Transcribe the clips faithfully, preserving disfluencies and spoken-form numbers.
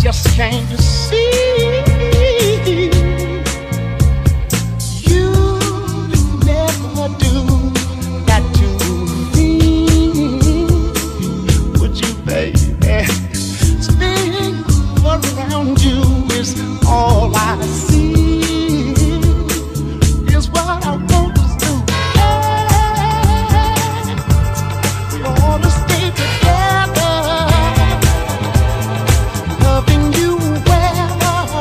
just can't see. You never do that to me. Would you, baby? Spinning around you is all I see. Is what I want to do. Hey, we ought to stay together, loving you well.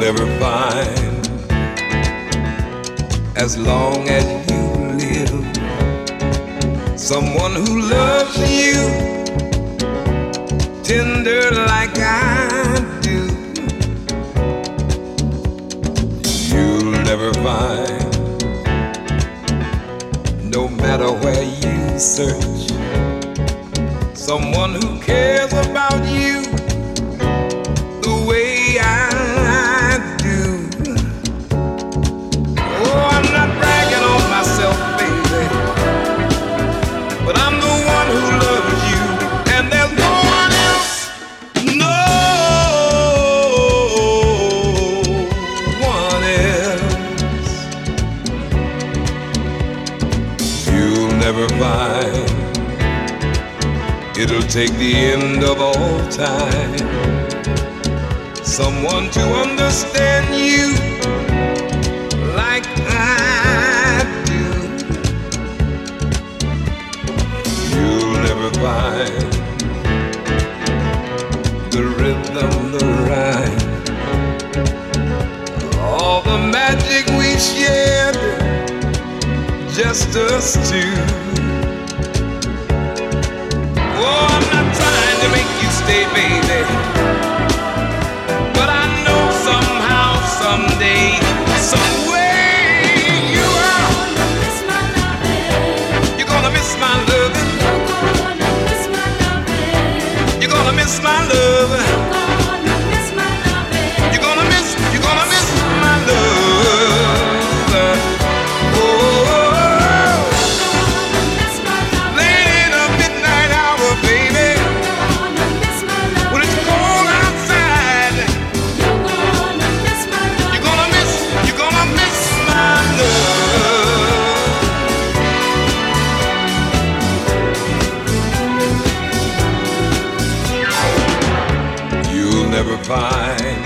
never find, as long as you live, someone who loves you tender like I do. You'll never find, no matter where you search, someone who cares about you the way I do. Oh, I'm not bragging on myself, baby, but I'm the one who loves you, and there's no one else, no one else. You'll never find, it'll take the end of all time, someone to understand you like I do. You'll never find the rhythm, the rhyme, all the magic we shared, just us two. Oh, I'm not trying to make you stay, baby, but I know somehow, someday, some way you are. You're gonna miss my loving. You're gonna miss my loving. You're gonna miss, you're gonna miss my love. Oh, late in the midnight hour, baby, when it's cold outside, you're gonna miss, you're gonna miss my love. You'll never find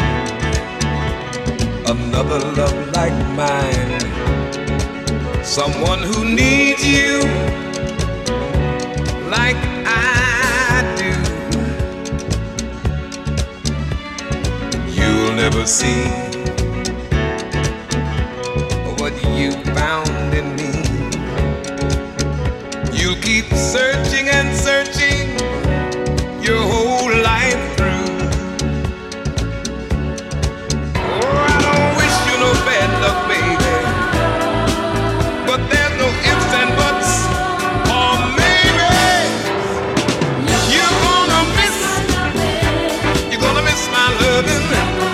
another love like mine, someone who needs you like I do. You'll never see what you found in me. You'll keep searching and searching your whole life through. Oh, I don't wish you no bad luck, baby, but there's no ifs and buts, or maybe you're gonna miss, you're gonna miss my loving.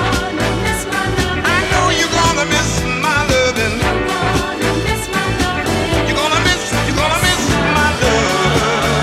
I know you're gonna miss my loving. You're gonna miss, you're gonna miss my love.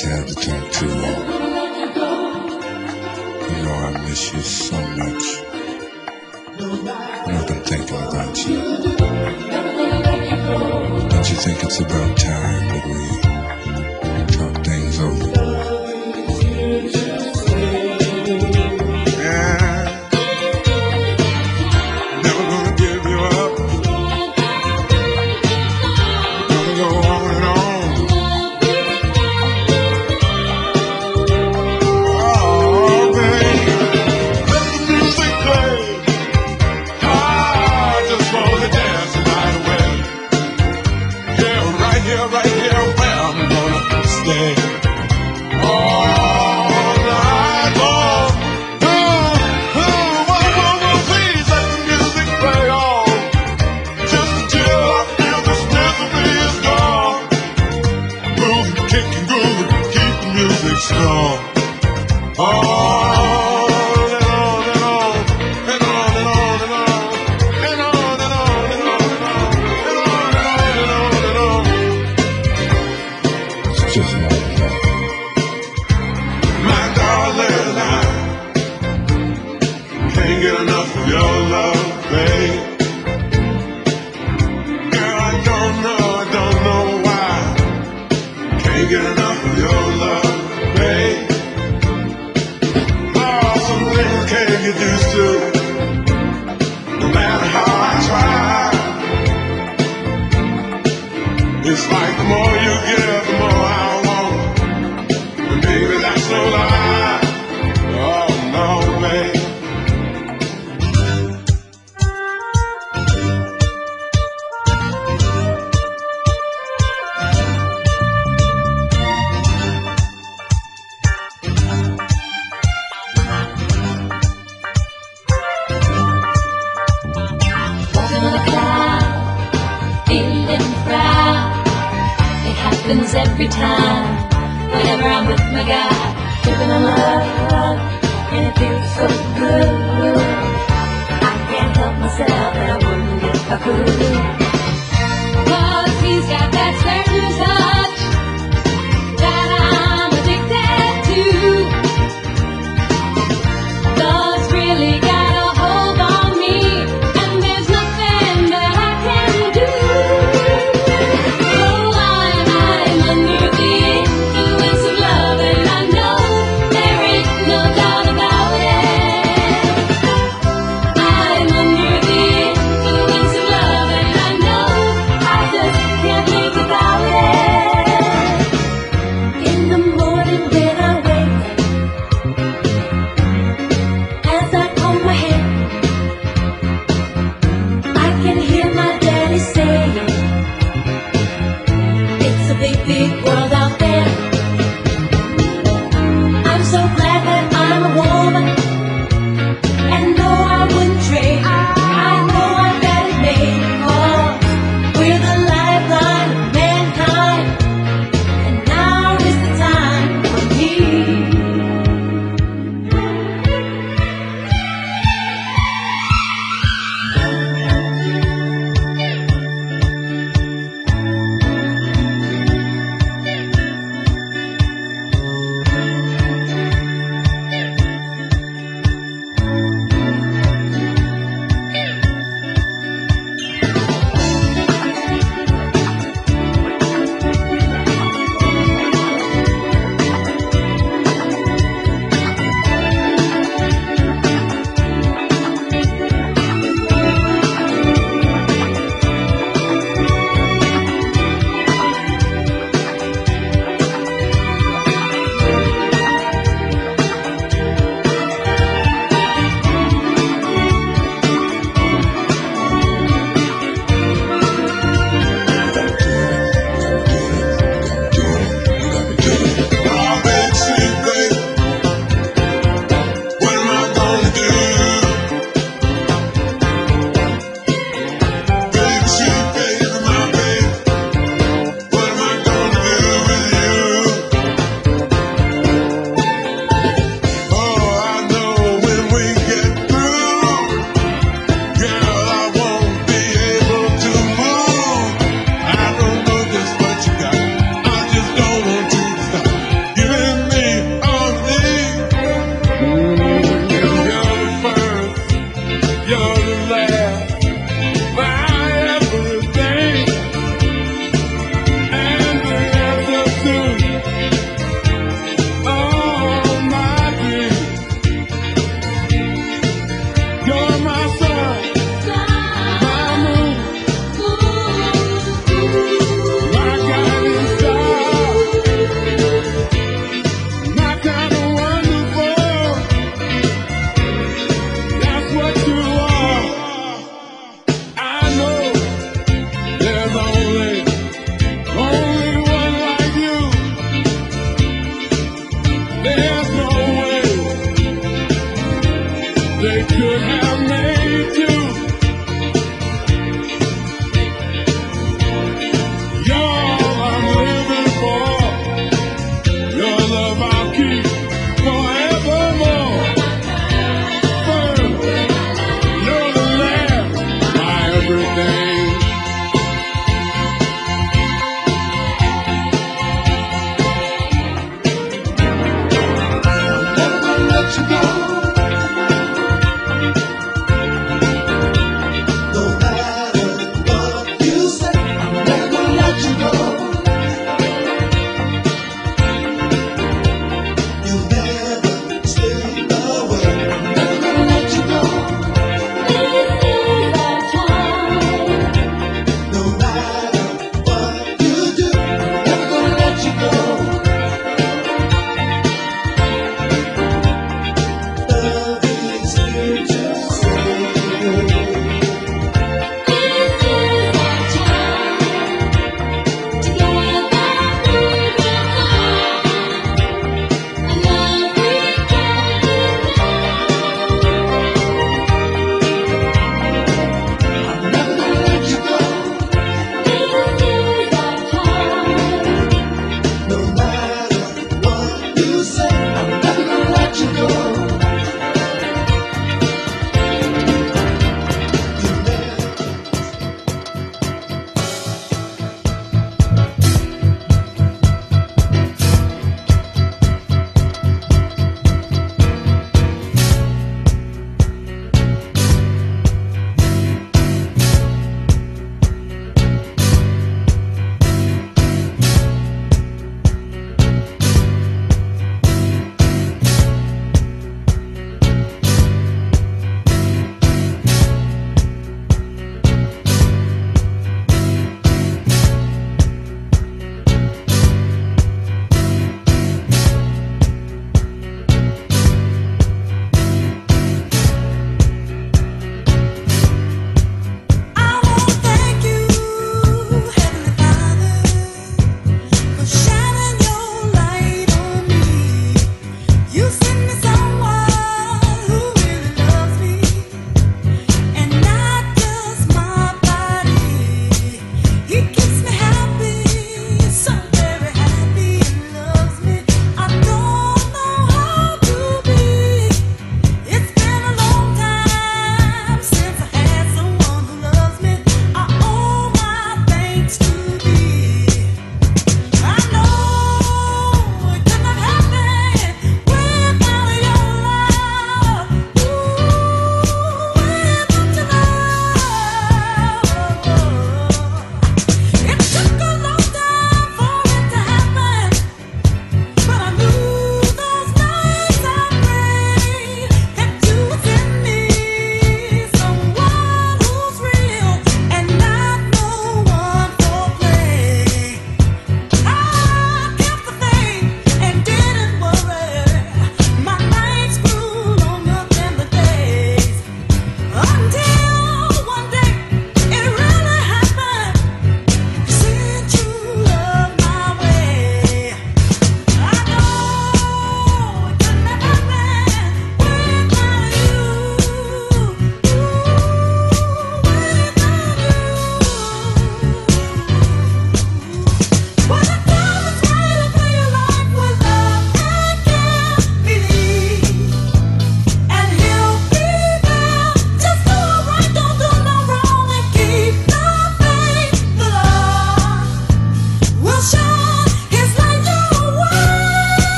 sad to talk to you. You know I miss you so much. And I've been thinking about you. Don't you think it's about time that we talk things over? Yeah. Never gonna give you up. Gonna go on and on. Right here where I'm gonna stay all night long. Ooh, ooh, whoa, whoa, whoa, please let the music play on. Just until I feel this misery is gone. Move and kick and groove and keep the music strong. On and on and on and on and on and on and on and on and on and on and on and on and on. Just like that. My darling, I can't get enough of your love, babe. Girl, I don't know, I don't know why. Can't get enough of your love, babe. Oh, some things can't get used to, no matter how I try. It's like the more you give, the more I want. And baby, that's no lie. Oh, no, babe. Walking on a cloud, feeling proud. It happens every time. Whenever I'm with my guy, tripping on love, and it feels so good. I can't help myself, and I wonder if I could. 'Cause he's got that certain touch that I'm addicted to. Love's really got a hold on me, and there's nothing that I can do. Oh, I'm, I'm under the influence of love, and I know there ain't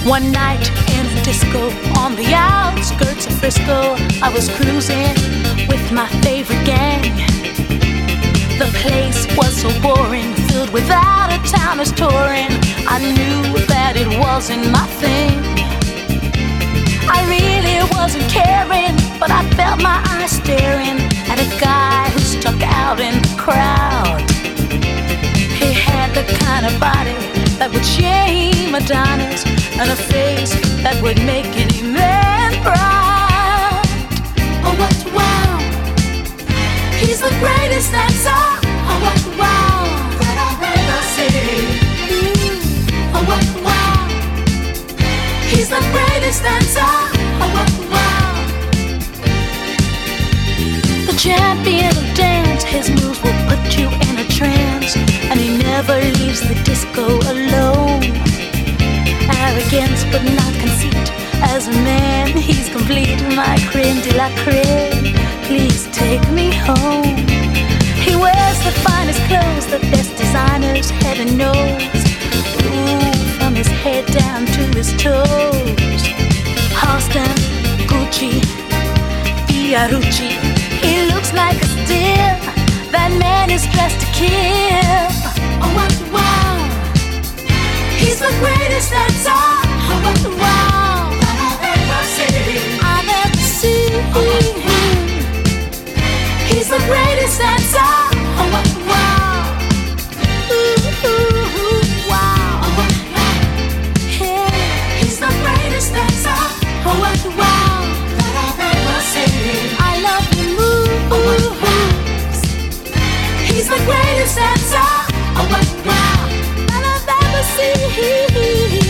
One night in a disco on the outskirts of Frisco, I was cruising with my favorite gang. The place was so boring, filled with out-of-towners touring. I knew that it wasn't my thing. I really wasn't caring, but I felt my eyes staring at a guy who stuck out in the crowd. He had the kind of body that would shame Adonis, and a face that would make any man proud. Oh, what wow! He's the greatest dancer. Oh, what wow! That I've ever seen. Mm. Oh, what wow! He's the greatest dancer. Oh, what wow! The champion of dance, his moves will put you in a trance, and he never leaves the disco alone. Arrogance but not conceit, as a man he's complete. My creme de la creme, please take me home. He wears the finest clothes, the best designers, head and nose. Ooh, from his head down to his toes. Halston, Gucci, Fiorucci, he looks like a steal. That man is dressed to kill. Oh, what wow! He's the greatest dancer. Oh, what wow! That I've ever seen. I've ever seen. Oh, he's the greatest dancer. Oh, what wow! Ooh, ooh, ooh, wow! Oh, what wow! Yeah, he's the greatest dancer. Oh, what wow! That I've ever seen. I love the moves. He's the greatest dancer. Oh, what wow! That I've ever seen.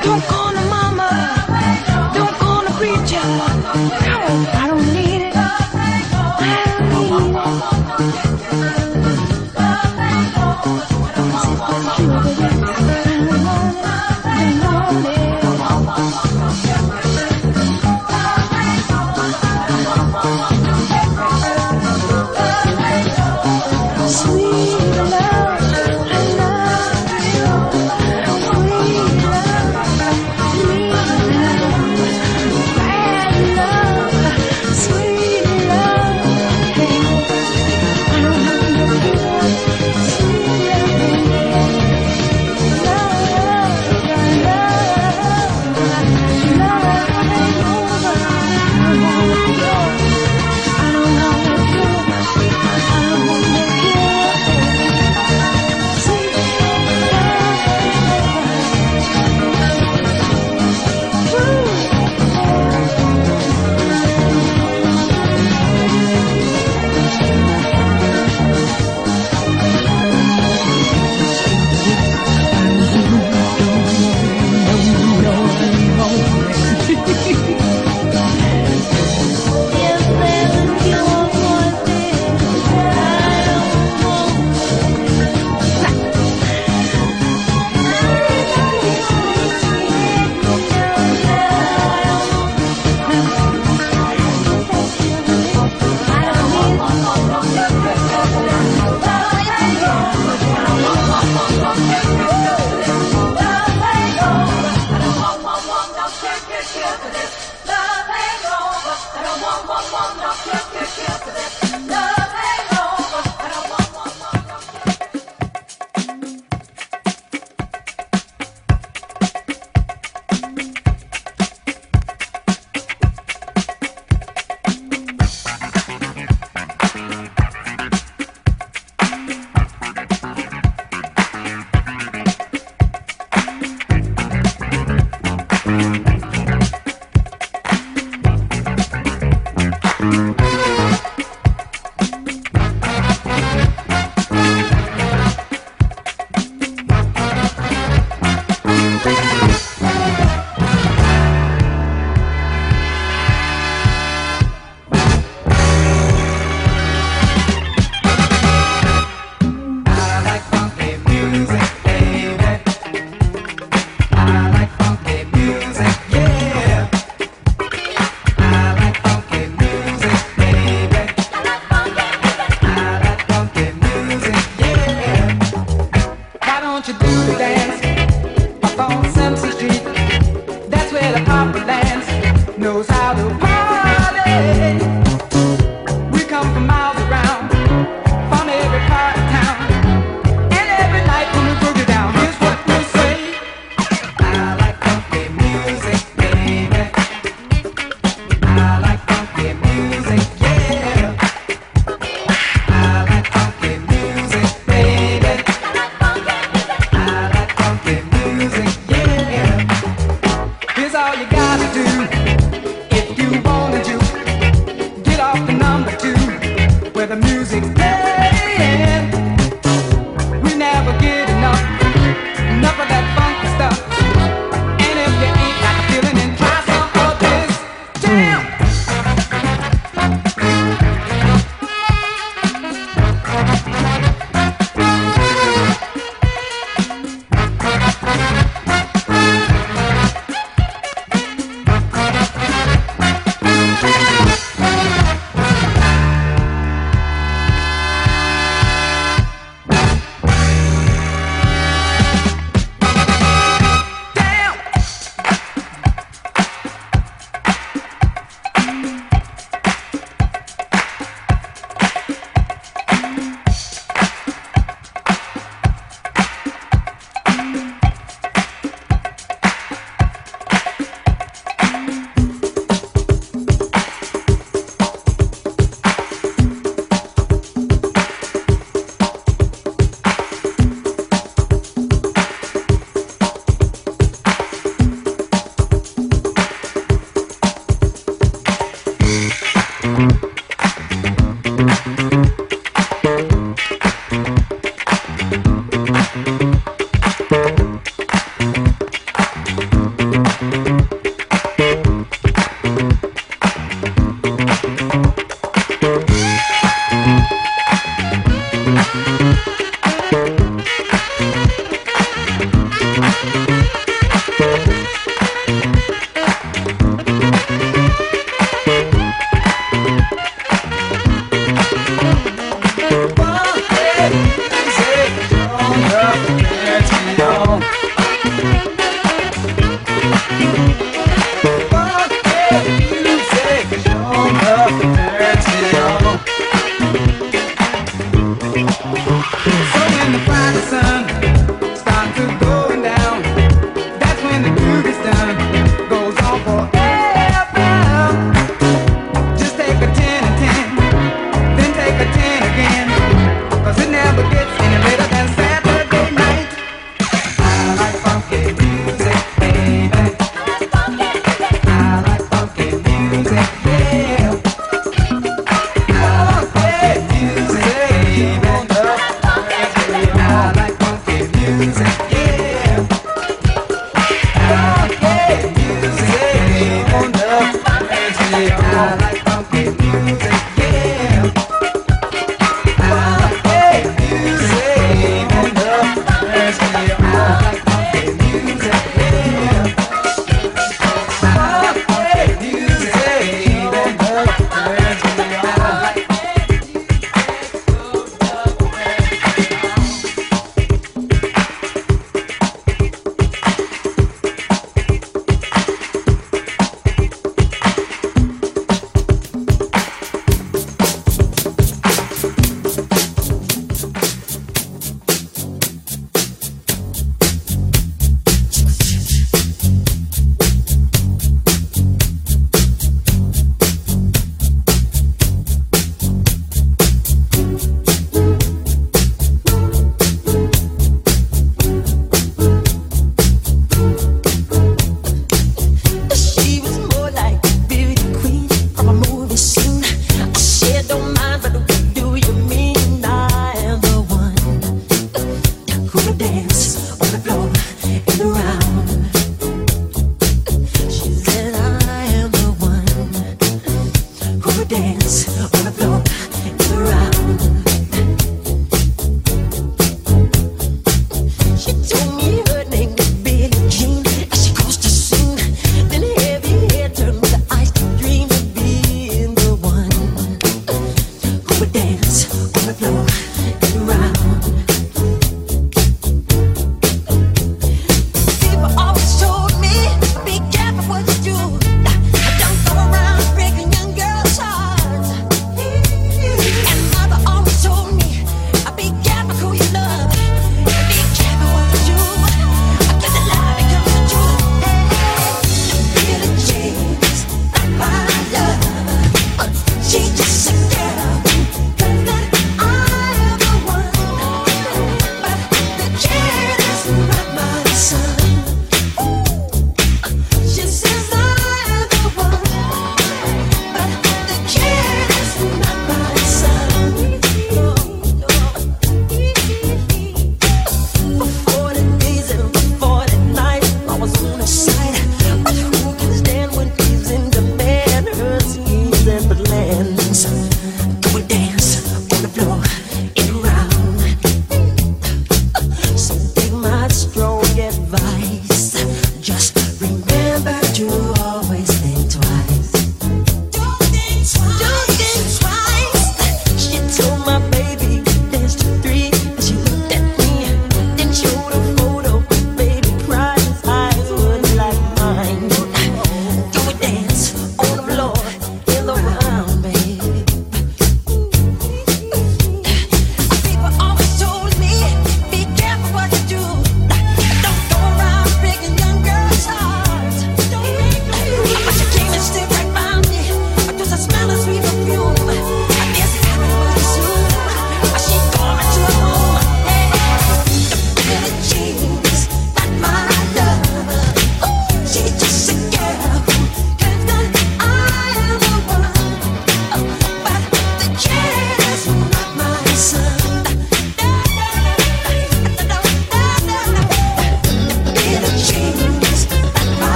Don't call the mama, don't call the preacher. No, I don't need it. I don't need it.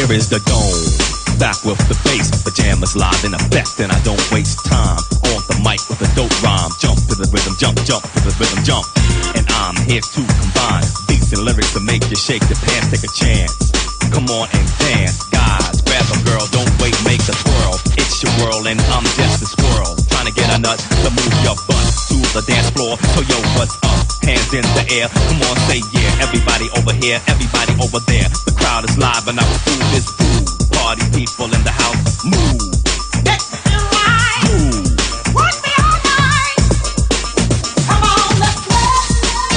Here is the dome, back with the bass. The jam is live in effect, and I don't waste time. On the mic with a dope rhyme. Jump to the rhythm, jump, jump to the rhythm, jump. And I'm here to combine beats and lyrics to make you shake your pants, take a chance. Come on and dance, guys. Grab a girl, don't wait, make a twirl. It's your world and I'm just a squirrel. Trying to get a nut to move your butt to the dance floor. So yo, what's up? Hands in the air. Come on, say yeah. Everybody over here, everybody over there. The crowd is live and our food is food. Party people in the house, move. Let me ride. Move. Work me all night. Come on, let's work,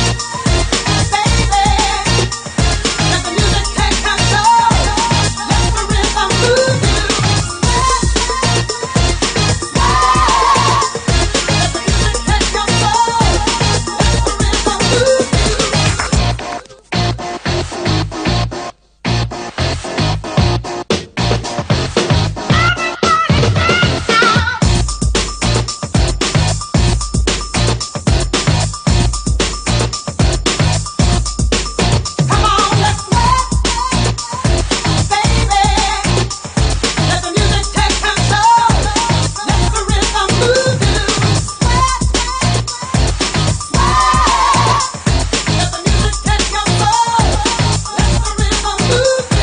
baby. Let the music take control. Let the rhythm move you. Let the music take control. Let the rhythm move you. Come on, let's work, baby. Let the music take control. Let the rhythm move you. Sweat, sweat. Let the music take control. Let the rhythm move you.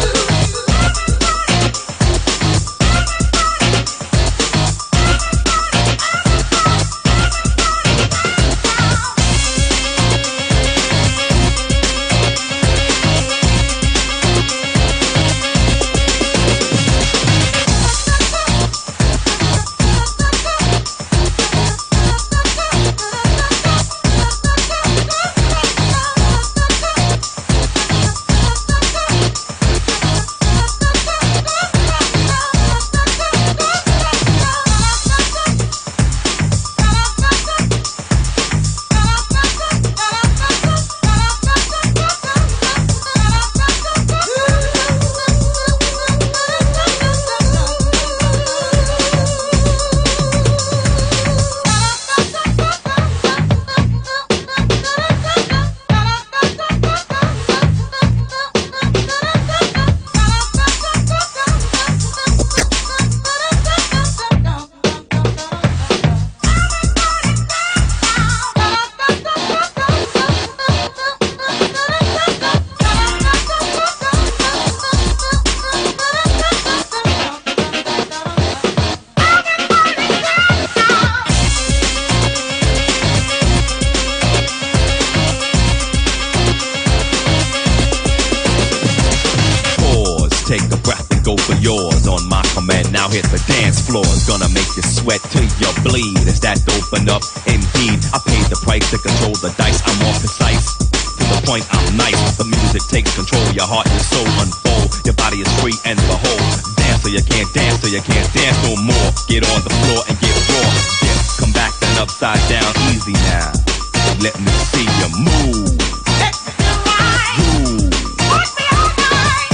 Pause, take a breath and go for yours. On my command, now hit the dance floor. It's gonna make you sweat till you bleed. Is that open up? Indeed, I paid the price to control the dice. I'm more precise. To the point, I'm nice. The music takes control. Your heart and soul unfold. Your body is free and behold. Dance so you can't dance, so you can't dance no more. Get on the floor and get raw. Dip, come back then upside down, easy now. Let me see you move. Let me ride. Move. Work me all night.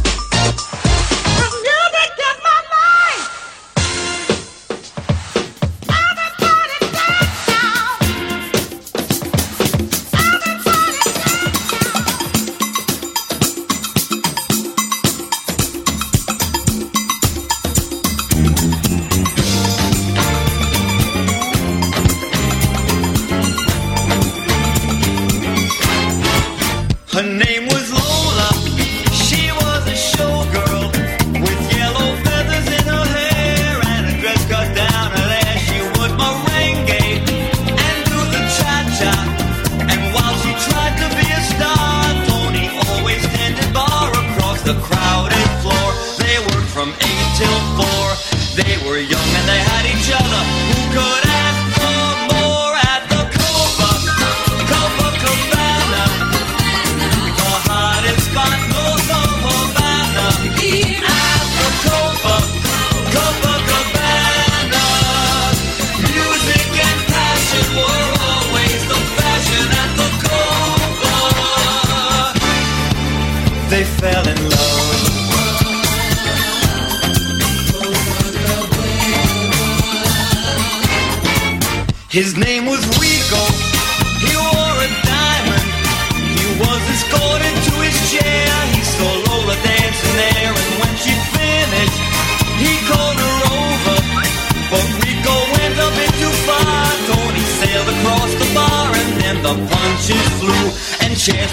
The music is my life. Everybody dance now. Everybody dance now. Her name was Lola. She was a showgirl with yellow feathers in her hair and a dress cut down her there. She would merengue and do the cha-cha. And while she tried to be a star, Tony always tended bar across the crowded floor. They worked from eight till four. They were young and they had each other. Who could ask for more at the Copa, Copacabana? The hottest spot north of Havana. At the Copa, Copacabana. Music and passion were always the fashion at the Copa. They fell in love. His name was Rico. He wore a diamond. He was escorted to his chair. He saw Lola dancing there, and when she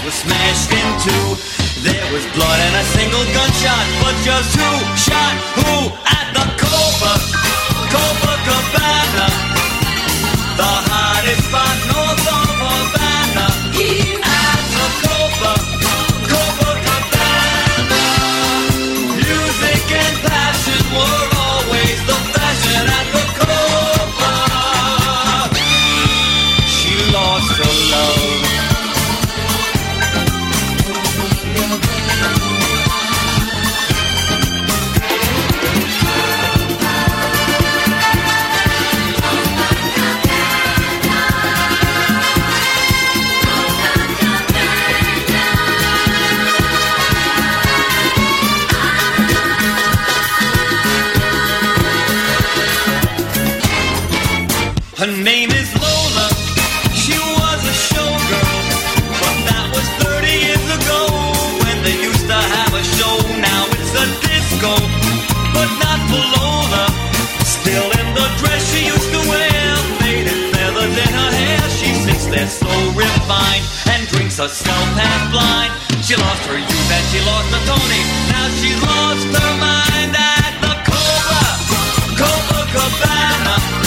was smashed in two. There was blood and a single gunshot, but just who shot who at the Copa, Copacabana, the hottest spot north of Havana. At the Copa, Copacabana, music and passion were always the fashion at the Copa. She lost her love. Her name is Lola, she was a showgirl, but that was thirty years ago, when they used to have a show. Now it's a disco, but not for Lola. Still in the dress she used to wear, faded feathers in her hair. She sits there so refined, and drinks herself half blind. She lost her youth and she lost her Tony, now she's lost her mind. At the Copa, Copacabana,